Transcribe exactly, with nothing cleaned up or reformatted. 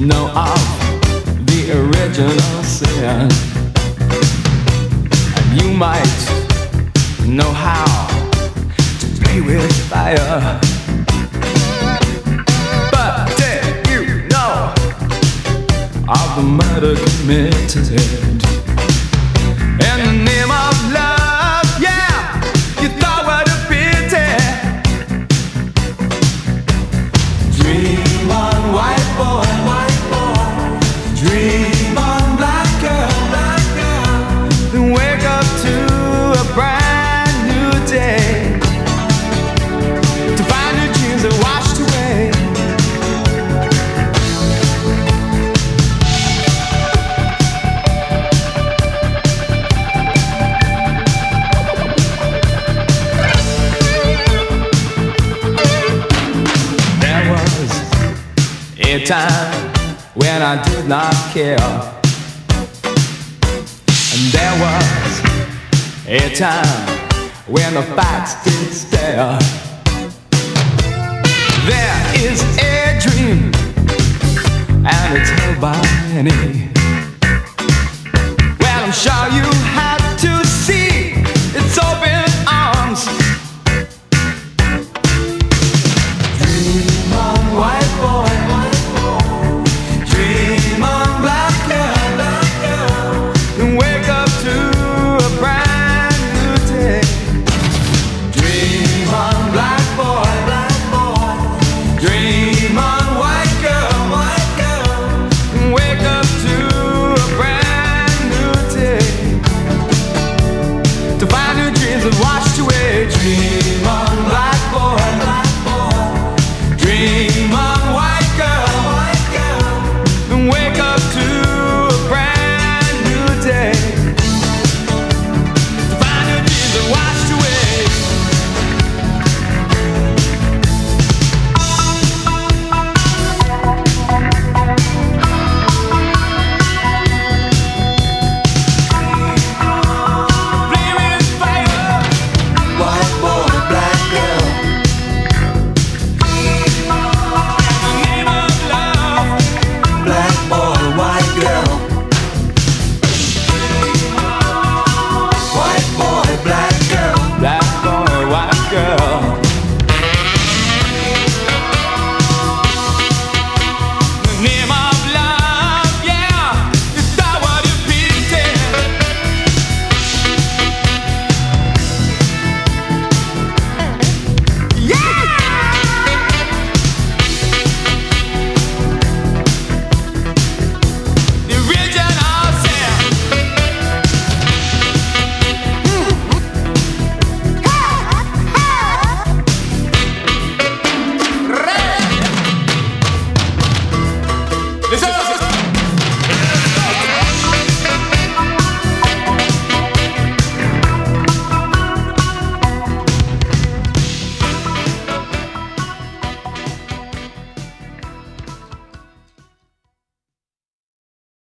know of the original sin, and you might know how to play with fire. But did you know of the murder committed in the name of love? Yeah, you thought what a pity. Dream on, white boy, white boy. Dream on, black girl, black girl. Then wake up to a brand new day, to find your dreams are washed away. There was a time when I did not care, and there was a time when the facts did stare. There is a dream, and it's held by many.